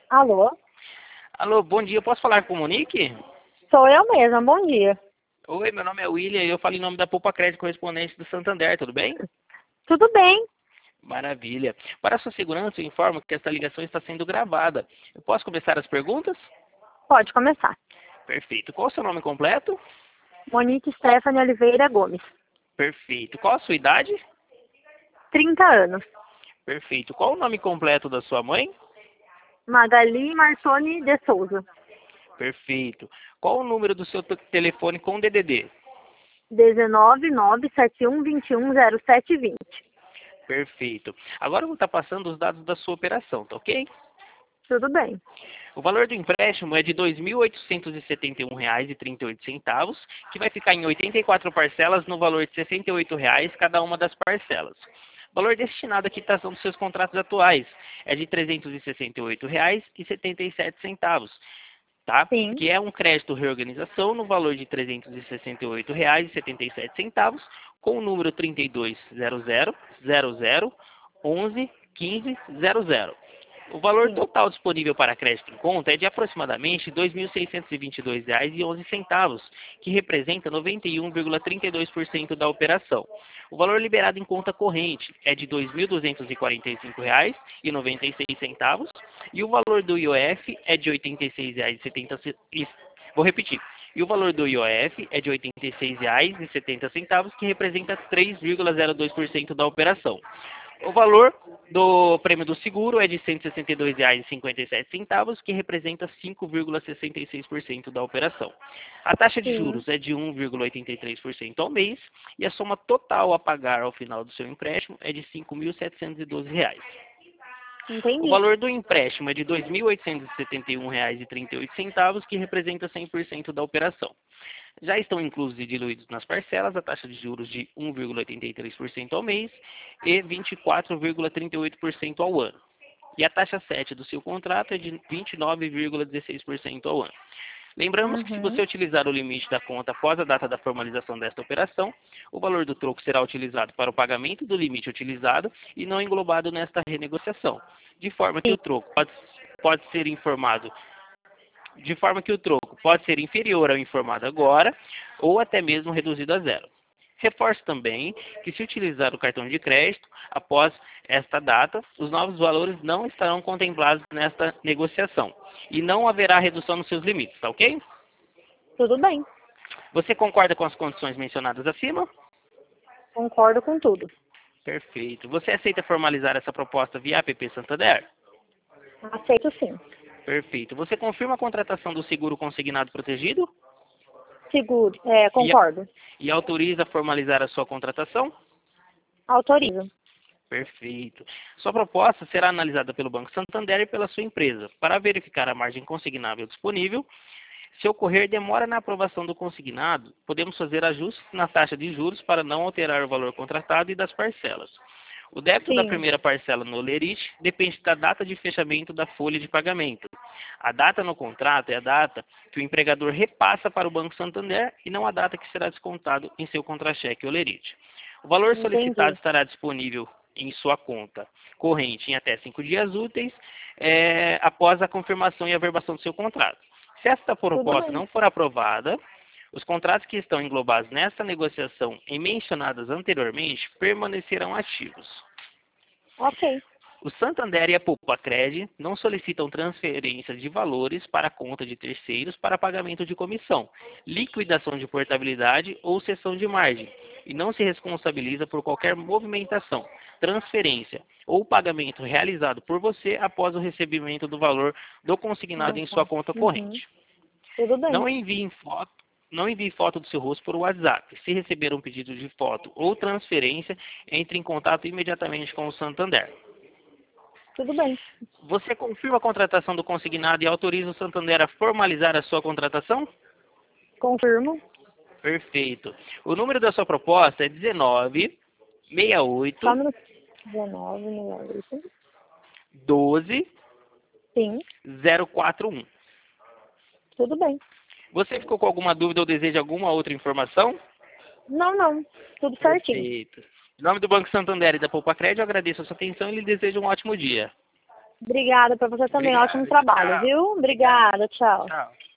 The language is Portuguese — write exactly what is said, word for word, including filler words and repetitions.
Alô? Alô, bom dia. Eu posso falar com o Monique? Sou eu mesma, bom dia. Oi, meu nome é William e eu falo em nome da Poupa Crédito Correspondente do Santander, tudo bem? Tudo bem? Maravilha. Para a sua segurança, eu informo que esta ligação está sendo gravada. Eu posso começar as perguntas? Pode começar. Perfeito. Qual o seu nome completo? Monique Stephanie Oliveira Gomes. Perfeito. Qual a sua idade? trinta anos. Perfeito. Qual o nome completo da sua mãe? Magali Martoni de Souza. Perfeito. Qual o número do seu te- telefone com D D D? dezenove, nove, setenta e um, vinte e um, zero sete, vinte. Perfeito. Agora eu vou estar passando os dados da sua operação, tá ok? Tudo bem. O valor do empréstimo é de dois mil oitocentos e setenta e um reais e trinta e oito centavos, que vai ficar em oitenta e quatro parcelas no valor de sessenta e oito reais cada uma das parcelas. O valor destinado à quitação dos seus contratos atuais é de trezentos e sessenta e oito reais e setenta e sete centavos, tá? Sim. Que é um crédito reorganização no valor de trezentos e sessenta e oito reais e setenta e sete centavos, com o número trinta e dois zero zero zero zero onze quinze zero zero. O valor Sim. total disponível para crédito em conta é de aproximadamente dois mil seiscentos e vinte e dois reais e onze centavos, que representa noventa e um vírgula trinta e dois por cento da operação. O valor liberado em conta corrente é de dois mil duzentos e quarenta e cinco reais e noventa e seis centavos e o valor do I O F é de oitenta e seis reais e setenta centavos. Vou repetir. E o valor do I O F é de oitenta e seis reais e setenta centavos, que representa três vírgula zero dois por cento da operação. O valor do prêmio do seguro é de cento e sessenta e dois reais e cinquenta e sete centavos, que representa cinco vírgula sessenta e seis por cento da operação. A taxa de Sim. juros é de um vírgula oitenta e três por cento ao mês e a soma total a pagar ao final do seu empréstimo é de cinco mil setecentos e doze reais. O Entendi. valor do empréstimo é de dois mil oitocentos e setenta e um reais e trinta e oito centavos, que representa cem por cento da operação. Já estão inclusos e diluídos nas parcelas a taxa de juros de um vírgula oitenta e três por cento ao mês e vinte e quatro vírgula trinta e oito por cento ao ano. E a taxa sete do seu contrato é de vinte e nove vírgula dezesseis por cento ao ano. Lembramos que se você Uhum. utilizar o limite da conta após a data da formalização desta operação, o valor do troco será utilizado para o pagamento do limite utilizado e não englobado nesta renegociação, de forma que Sim. o troco pode, pode ser informado de forma que o troco pode ser inferior ao informado agora ou até mesmo reduzido a zero. Reforço também que, se utilizar o cartão de crédito após esta data, os novos valores não estarão contemplados nesta negociação e não haverá redução nos seus limites, tá ok? Tudo bem. Você concorda com as condições mencionadas acima? Concordo com tudo. Perfeito. Você aceita formalizar essa proposta via app Santander? Aceito sim. Perfeito. Você confirma a contratação do seguro consignado protegido? Seguro. É, E, concordo. e autoriza a formalizar a sua contratação? Autorizo. Perfeito. Sua proposta será analisada pelo Banco Santander e pela sua empresa para verificar a margem consignável disponível. Se ocorrer demora na aprovação do consignado, podemos fazer ajustes na taxa de juros para não alterar o valor contratado e das parcelas. O débito da Sim. primeira parcela no Olerite depende da data de fechamento da folha de pagamento. A data no contrato é a data que o empregador repassa para o Banco Santander e não a data que será descontado em seu contra-cheque Olerite. O valor solicitado Entendi. estará disponível em sua conta corrente em até cinco dias úteis é, após a confirmação e averbação do seu contrato. Se esta Tudo proposta bem. não for aprovada, os contratos que estão englobados nesta negociação e mencionadas anteriormente permanecerão ativos. Ok. O Santander e a Poupa-Cred não solicitam transferência de valores para a conta de terceiros para pagamento de comissão, liquidação de portabilidade ou cessão de margem, e não se responsabiliza por qualquer movimentação, transferência ou pagamento realizado por você após o recebimento do valor do consignado Ah, em sua tá. conta Uhum. corrente. Tudo bem. Não envie foto, não envie foto do seu rosto por WhatsApp. Se receber um pedido de foto ou transferência, entre em contato imediatamente com o Santander. Tudo bem. Você confirma a contratação do consignado e autoriza o Santander a formalizar a sua contratação? Confirmo. Perfeito. O número da sua proposta é dezenove, sessenta e Só oito, no dezenove, sessenta e oito. doze, Sim. zero quatro um. Tudo bem. Você ficou com alguma dúvida ou deseja alguma outra informação? Não, não. Tudo certinho. Perfeito. Em nome do Banco Santander e da Poupa Crédito, eu agradeço a sua atenção e lhe desejo um ótimo dia. Obrigada para você também. Obrigado, Ótimo trabalho, tchau. viu? Obrigada, tchau. Tchau.